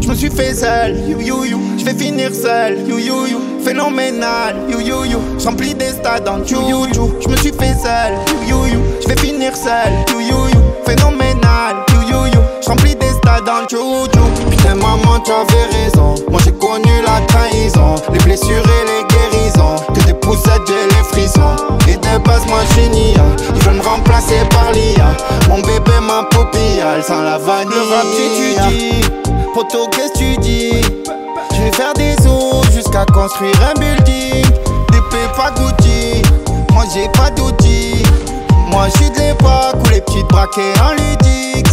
Je me suis fait seul, you you you. Je vais finir seul, you you you. Phénoménal, you you you. J'remplis des stades en you. Je me suis fait seul, you you you. Je vais finir seul, you you you. Phénoménal, you you you. J'remplis des stades en you. Putain maman tu avais raison. Moi j'ai connu la trahison, les blessures et les guérisons. Que des poussettes j'ai les frissons. Et de base moi j'suis nia. Ils veulent me remplacer par l'IA. Mon bébé ma poupille, elle sent la vanille. Le rap tu dis, poto qu'est-ce que tu dis? Je vais faire des os jusqu'à construire un building. Des pas Gucci, moi j'ai pas d'outils. Moi j'suis de l'époque où les petites braquées en ludix.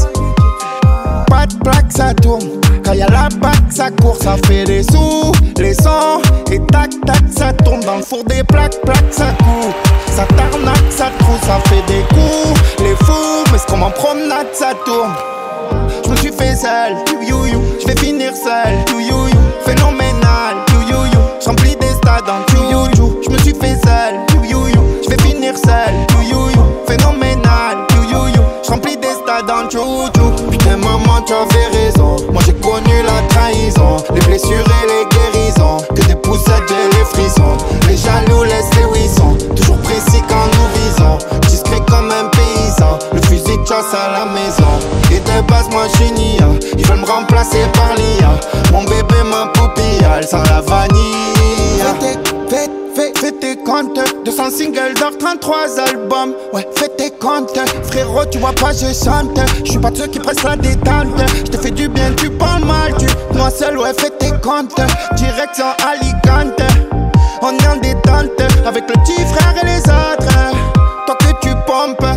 Pas de plaque ça tourne, quand y'a la bac ça court, ça fait des sous. Les sons et tac tac ça tourne dans le four des plaques, plaques ça coupe. Ça tarnaque, ça trouve, ça fait des coups. Les fous, mais c'est comme en promenade ça tourne. Je me suis fait seul, you you. Je vais finir seul, you you you. Phénoménal, you you you. J'remplis des stades en you you. Je me suis fait seul, you you. Je vais finir seul, you you. Phénoménal, you you you. J'remplis des stades en you. Putain maman tu avais raison. Moi j'ai connu la trahison, les blessures et les guérisons. Que des poussettes j'ai les frissons. Les jaloux laissent les huissons. Toujours précis quand nous visons. Discret comme un paysan. Le fusil de chasse à la maison. Et de base moi j'suis nia. Ils veulent me remplacer par l'IA. Mon bébé ma poupille, elle sent la vanille. Fais tes comptes, 200 singles d'or, 33 albums. Ouais, fais tes comptes, frérot, tu vois pas, je chante. J'suis pas de ceux qui pressent la détente. J'te fais du bien, tu parles mal, moi seul, ouais, fais tes comptes. Direction Alicante, on est en détente. Avec le petit frère et les autres. Toi que tu pompes,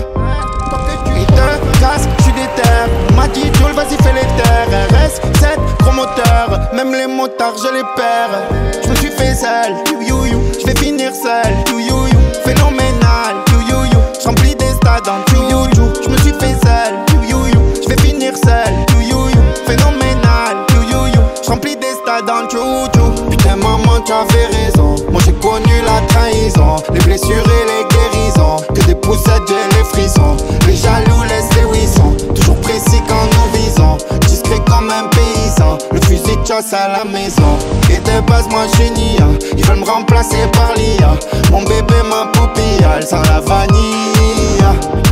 et te casse, j'suis déter. M'a dit Joel, vas-y fais les terres. RS7, gros moteur, même les motards je les perds. J'me suis fait seul, you you. J'vais finir seul, you you you. Phénoménal, you you you. J'remplis des stades en you you. J'me suis fait seul, you you you. J'vais finir seul, you you you. Phénoménal, you you you. J'remplis des stades en you you. Putain maman tu avais raison. Moi j'ai connu la trahison, les blessures et les guérisons. Que des poussettes j'ai les frissons. Les jaloux laissent les huissons. Toujours précis quand nous visons. Discret comme un paysan. Le fusil de chasse à la maison. Et de base moi j'suis nia. Ils veulent me remplacer par l'IA. Mon bébé ma poupille, elle sent la vanille.